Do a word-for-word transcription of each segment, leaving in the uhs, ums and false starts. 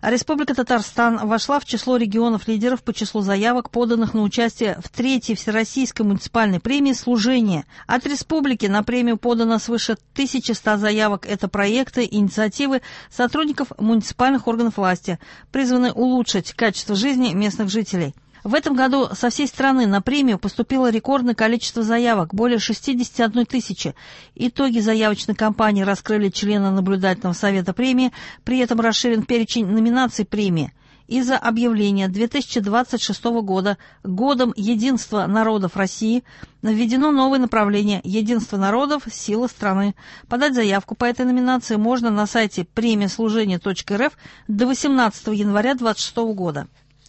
Республика Татарстан вошла в число регионов-лидеров по числу заявок, поданных на участие в третьей Всероссийской муниципальной премии «Служение». От республики на премию подано свыше тысячи ста заявок. Это проекты и инициативы сотрудников муниципальных органов власти, призванные улучшить качество жизни местных жителей. В этом году со всей страны на премию поступило рекордное количество заявок – более шестидесяти одной тысячи. Итоги заявочной кампании раскрыли члены наблюдательного совета премии, при этом расширен перечень номинаций премии. Из-за объявления две тысячи двадцать шестого года годом единства народов России введено новое направление «Единство народов. Сила страны». Подать заявку по этой номинации можно на сайте премия служение точка эр эф до восемнадцатого января две тысячи двадцать шестого года.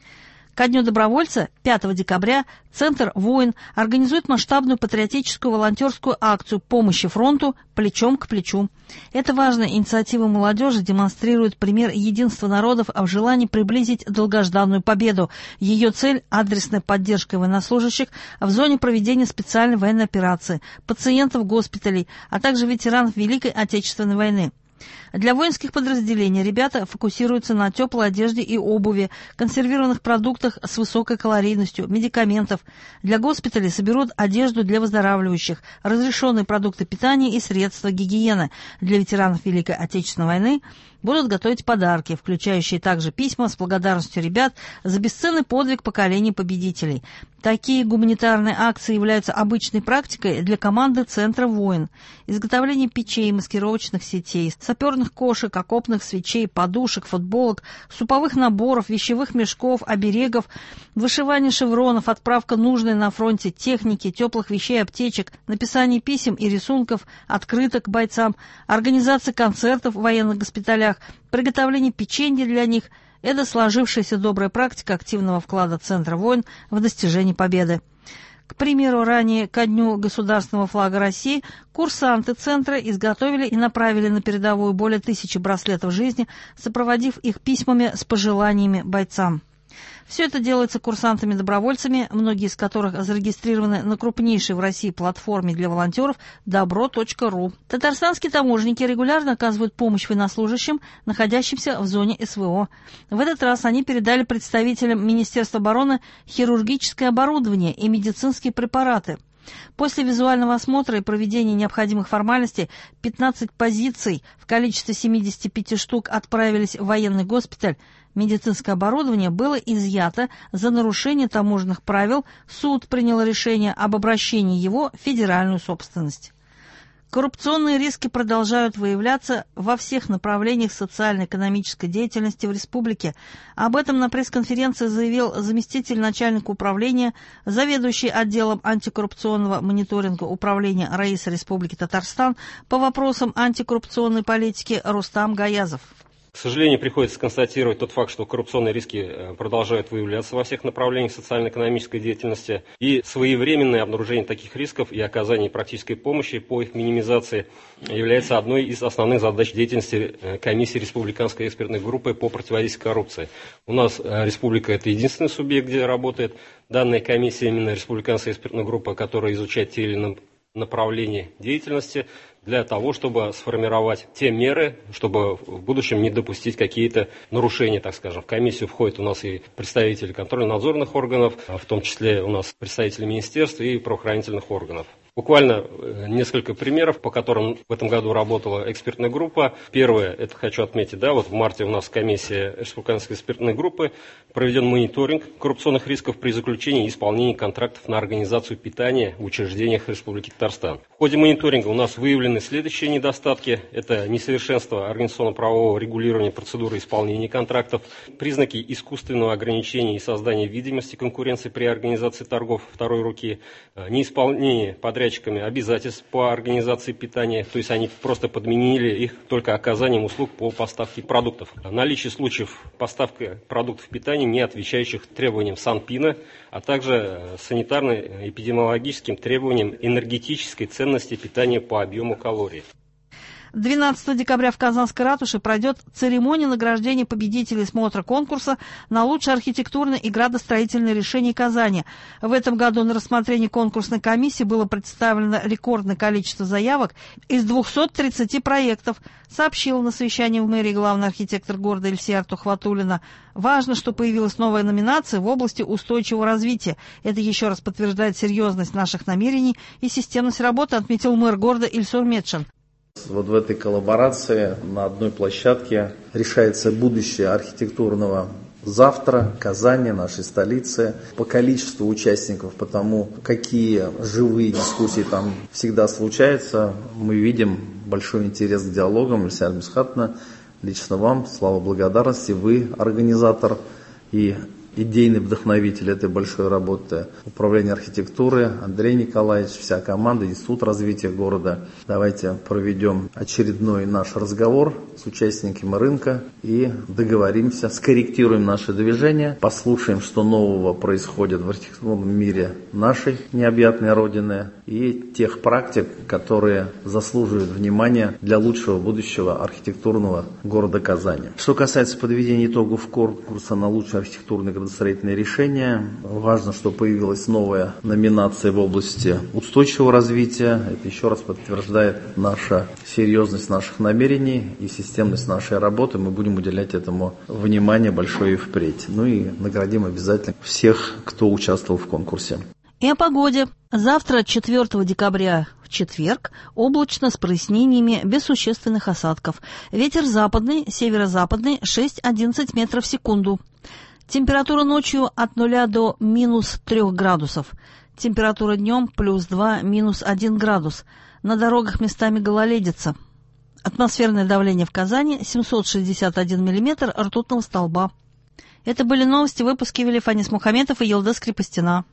Ко Дню добровольца пятого декабря Центр «Воин» организует масштабную патриотическую волонтерскую акцию помощи фронту «Плечом к плечу». Эта важная инициатива молодежи демонстрирует пример единства народов, а в желании приблизить долгожданную победу. Ее цель – адресная поддержка военнослужащих в зоне проведения специальной военной операции, пациентов госпиталей, а также ветеранов Великой Отечественной войны. Для воинских подразделений ребята фокусируются на теплой одежде и обуви, консервированных продуктах с высокой калорийностью, медикаментов. Для госпиталей соберут одежду для выздоравливающих, разрешенные продукты питания и средства гигиены. Для ветеранов Великой Отечественной войны будут готовить подарки, включающие также письма с благодарностью ребят за бесценный подвиг поколений победителей. Такие гуманитарные акции являются обычной практикой для команды Центра «Воин». Изготовление печей, маскировочных сетей, саперных кошек, окопных свечей, подушек, футболок, суповых наборов, вещевых мешков, оберегов, вышивание шевронов, отправка нужной на фронте техники, теплых вещей, аптечек, написание писем и рисунков, открыток бойцам, организация концертов в военных госпиталях, приготовление печенья для них – это сложившаяся добрая практика активного вклада Центра «Воин» в достижение победы. К примеру, ранее ко Дню государственного флага России курсанты Центра изготовили и направили на передовую более тысячи браслетов жизни, сопроводив их письмами с пожеланиями бойцам. Все это делается курсантами-добровольцами, многие из которых зарегистрированы на крупнейшей в России платформе для волонтеров добро точка ру. Татарстанские таможенники регулярно оказывают помощь военнослужащим, находящимся в зоне эс вэ о. В этот раз они передали представителям Министерства обороны хирургическое оборудование и медицинские препараты. После визуального осмотра и проведения необходимых формальностей пятнадцать позиций в количестве семидесяти пяти штук отправились в военный госпиталь. Медицинское оборудование было изъято за нарушение таможенных правил. Суд принял решение об обращении его в федеральную собственность. Коррупционные риски продолжают выявляться во всех направлениях социально-экономической деятельности в республике. Об этом на пресс-конференции заявил заместитель начальника управления, заведующий отделом антикоррупционного мониторинга управления РАИСа Республики Татарстан по вопросам антикоррупционной политики Рустам Гаязов. К сожалению, приходится констатировать тот факт, что коррупционные риски продолжают выявляться во всех направлениях социально-экономической деятельности, и своевременное обнаружение таких рисков и оказание практической помощи по их минимизации является одной из основных задач деятельности комиссии Республиканской экспертной группы по противодействию коррупции. У нас республика – это единственный субъект, где работает данная комиссия, именно Республиканская экспертная группа, которая изучает те или иные направления деятельности, для того, чтобы сформировать те меры, чтобы в будущем не допустить какие-то нарушения, так скажем. В комиссию входят у нас и представители контрольно-надзорных органов, в том числе у нас представители министерств и правоохранительных органов. Буквально несколько примеров, по которым в этом году работала экспертная группа. Первое, это хочу отметить, да, вот в марте у нас комиссия Республиканской экспертной группы проведен мониторинг коррупционных рисков при заключении и исполнении контрактов на организацию питания в учреждениях Республики Татарстан. В ходе мониторинга у нас выявлены следующие недостатки. Это несовершенство организационно-правового регулирования процедуры исполнения контрактов, признаки искусственного ограничения и создания видимости конкуренции при организации торгов второй руки, неисполнение подрядчиками обязательств по организации питания, то есть они просто подменили их только оказанием услуг по поставке продуктов. Наличие случаев поставки продуктов питания, не отвечающих требованиям Санпина, а также санитарно-эпидемиологическим требованиям энергетической ценности питания по объему калорий. двенадцатого декабря в Казанской ратуше пройдет церемония награждения победителей смотра конкурса на лучшее архитектурное и градостроительное решение Казани. В этом году на рассмотрение конкурсной комиссии было представлено рекордное количество заявок из двухсот тридцати проектов, сообщила на совещании в мэрии главный архитектор города Эльсия Тухватуллина. Важно, что появилась новая номинация в области устойчивого развития. Это еще раз подтверждает серьезность наших намерений и системность работы, отметил мэр города Ильсур Метшин. Вот в этой коллаборации на одной площадке решается будущее архитектурного завтра Казани, нашей столицы, по количеству участников, по тому, какие живые дискуссии там всегда случаются. Мы видим большой интерес к диалогам. Эльсия Мисхатовна, лично вам слава благодарности. Вы организатор и идейный вдохновитель этой большой работы. Управление архитектуры, Андрей Николаевич, вся команда, Институт развития города. Давайте проведем очередной наш разговор с участниками рынка и договоримся, скорректируем наше движение, послушаем, что нового происходит в архитектурном мире нашей необъятной родины и тех практик, которые заслуживают внимания для лучшего будущего архитектурного города Казани. Что касается подведения итогов конкурса на лучшее архитектурное градостроительное решение, важно, что появилась новая номинация в области устойчивого развития. Это еще раз подтверждает наша серьезность наших намерений и системность нашей работы. Мы будем уделять этому внимание большое и впредь. Ну и наградим обязательно всех, кто участвовал в конкурсе. И о погоде. Завтра, четвёртого декабря, в четверг, облачно с прояснениями, без существенных осадков. Ветер западный, северо-западный, шесть-одиннадцать метров в секунду. Температура ночью от нуля до минус трех градусов. Температура днем плюс два, минус один градус. На дорогах местами гололедица. Атмосферное давление в Казани семьсот шестьдесят один миллиметр ртутного столба. Это были новости, выпуски вели Фанис Мухаметов и Елдес Крепостина.